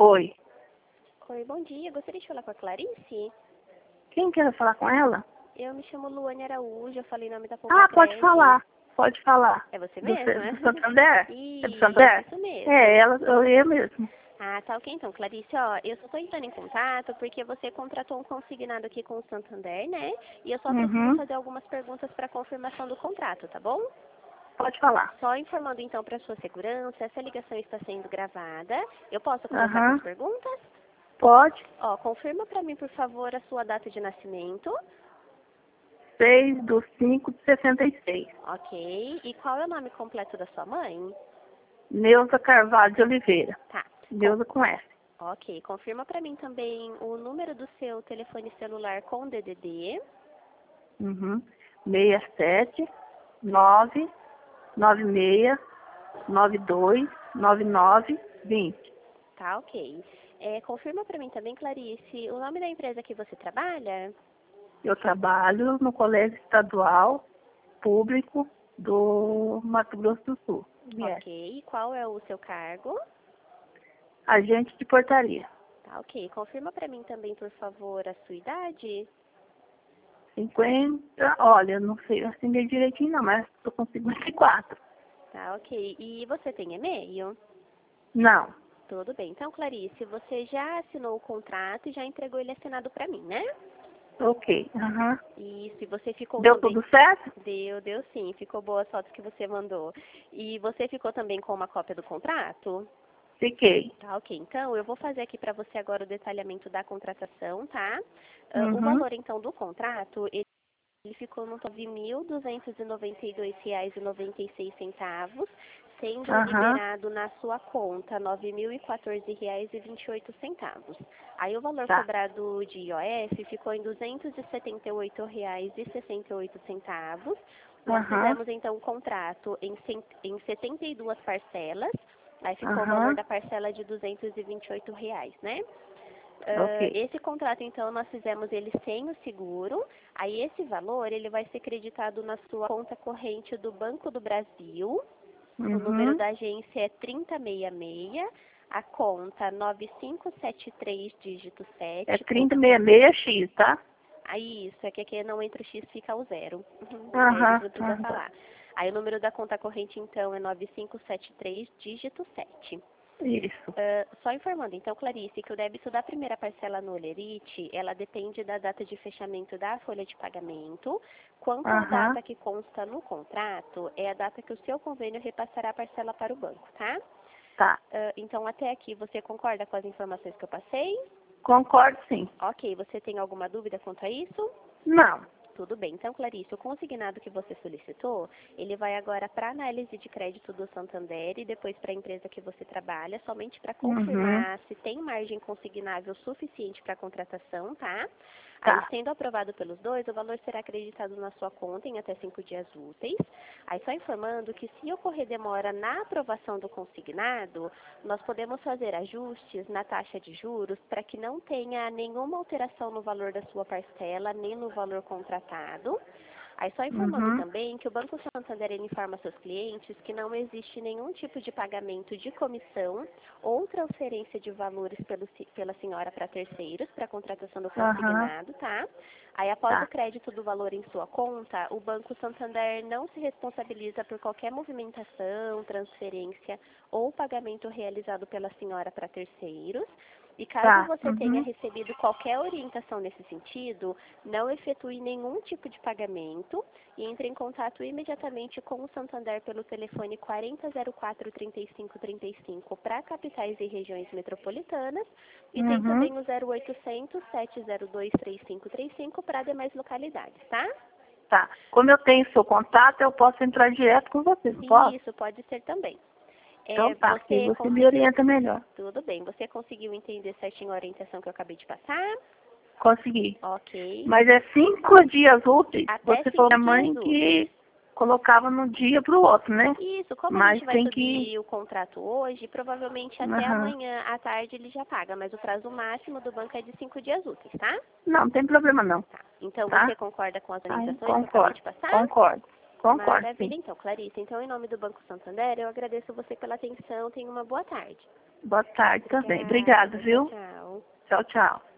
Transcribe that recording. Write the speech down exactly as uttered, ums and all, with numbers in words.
Oi. Oi, bom dia. Gostaria de falar com a Clarice? Quem quer falar com ela? Eu me chamo Luane Araújo, eu falei em nome da Ah, pode Poncacred. falar. Pode falar. É você Do, mesmo, do é? Santander? É do Isso, Santander? isso mesmo. É, ela, eu, eu mesmo. Ah, tá ok então, Clarice, ó, eu só tô entrando em contato porque você contratou um consignado aqui com o Santander, né? E eu só preciso Uhum. fazer algumas perguntas para confirmação do contrato, tá bom? Pode falar. Só informando então para sua segurança, essa ligação está sendo gravada. Eu posso começar com Aham. as perguntas? Pode. Ó, confirma para mim, por favor, a sua data de nascimento. seis do cinco de sessenta e seis. Ok. E qual é o nome completo da sua mãe? Neuza Carvalho de Oliveira. Tá. Neuza com S. Ok, confirma para mim também o número do seu telefone celular com D D D. Uhum. seis sete nove nove seis nove dois nove nove vinte. Tá, ok. É, confirma para mim também, Clarice, o nome da empresa que você trabalha? Eu trabalho no Colégio Estadual Público do Mato Grosso do Sul. Yes. Ok. E qual é o seu cargo? Agente de portaria. Tá, ok. Confirma para mim também, por favor, a sua idade. cinquenta, olha, não sei assim meio direitinho não, mas estou com cinquenta e quatro. Tá, ok. E você tem e-mail? Não. Tudo bem. Então, Clarice, você já assinou o contrato e já entregou ele assinado para mim, né? Ok. Uhum. E se você ficou Deu também... tudo certo? Deu, deu sim. Ficou boas fotos que você mandou. E você ficou também com uma cópia do contrato? Fiquei. Tá, ok. Então, eu vou fazer aqui para você agora o detalhamento da contratação, tá? Ah, o Uhum. valor, então, do contrato, ele ele ficou no total de mil duzentos e noventa e dois reais e noventa e seis centavos, sendo Aham. liberado na sua conta nove mil e quatorze reais e vinte e oito centavos. Aí o valor Tá. cobrado de I O F ficou em duzentos e setenta e oito reais e sessenta e oito centavos. Nós Aham. fizemos então o contrato em cem- em setenta e duas parcelas. Aí ficou o valor Aham. da parcela de duzentos e vinte e oito reais, né? Ah, Ok. esse contrato, então, nós fizemos ele sem o seguro. Aí, esse valor, ele vai ser creditado na sua conta corrente do Banco do Brasil. O número Uhum. da agência é trinta e sessenta e seis, a conta nove cinco sete três, dígito É sete. Com... trinta e sessenta e seis X, tá? Aí, isso, é que aqui não entra o X, fica o zero. Uhum. Aí, a gente Aham. não precisa Aham. falar. Aí, o número da conta corrente, então, é nove cinco sete três, dígito sete. Isso. Ah, só informando, então, Clarice, que o débito da primeira parcela no Olerite, ela depende da data de fechamento da folha de pagamento. Quanto à Aham. data que consta no contrato, é a data que o seu convênio repassará a parcela para o banco, tá? Tá. Ah, então, até aqui, você concorda com as informações que eu passei? Concordo sim. Ok, você tem alguma dúvida quanto a isso? Não. Tudo bem. Então, Clarice, o consignado que você solicitou, ele vai agora para análise de crédito do Santander e depois para a empresa que você trabalha, somente para Uhum. confirmar se tem margem consignável suficiente para a contratação, tá? Aí, Tá. sendo aprovado pelos dois, o valor será acreditado na sua conta em até cinco dias úteis. Aí, só informando que se ocorrer demora na aprovação do consignado, nós podemos fazer ajustes na taxa de juros para que não tenha nenhuma alteração no valor da sua parcela, nem no valor contratado. Aí só informando Uhum. também que o Banco Santander ele informa seus clientes que não existe nenhum tipo de pagamento de comissão ou transferência de valores pelo, si- pela senhora para terceiros para a contratação do Aham. consignado, tá? Aí após o Tá. crédito do valor em sua conta, o Banco Santander não se responsabiliza por qualquer movimentação, transferência ou pagamento realizado pela senhora para terceiros. E caso Tá. você tenha Uhum. recebido qualquer orientação nesse sentido, não efetue nenhum tipo de pagamento e entre em contato imediatamente com o Santander pelo telefone quarenta zero quatro, trinta e cinco trinta e cinco para capitais e regiões metropolitanas e tem Uhum. também o zero oitocentos, sete zero dois, três cinco três cinco para demais localidades, tá? Tá. Como eu tenho seu contato, eu posso entrar direto com você, não posso? Isso pode ser também. Então É, tá, que você você me conseguiu... orienta melhor. Tudo bem. Você conseguiu entender certinho a orientação que eu acabei de passar? Consegui. Ok. Mas é cinco dias úteis. Até Você falou cinco pra minha dias mãe úteis. que colocava num dia pro outro, né? Isso, como a Mas gente vai tem que... subir o contrato hoje, provavelmente até Aham. amanhã à tarde ele já paga, mas o prazo máximo do banco é de cinco dias úteis, tá? Não, não tem problema não. Tá. Então você Tá? concorda com as Ai, orientações que eu acabei concordo. de passar? Concordo. Concordo, sim. Maravilha, então, Clarice. Então, em nome do Banco Santander, eu agradeço você pela atenção. Tenha uma boa tarde. Boa tarde também. Obrigada, viu? Tchau. Tchau, tchau.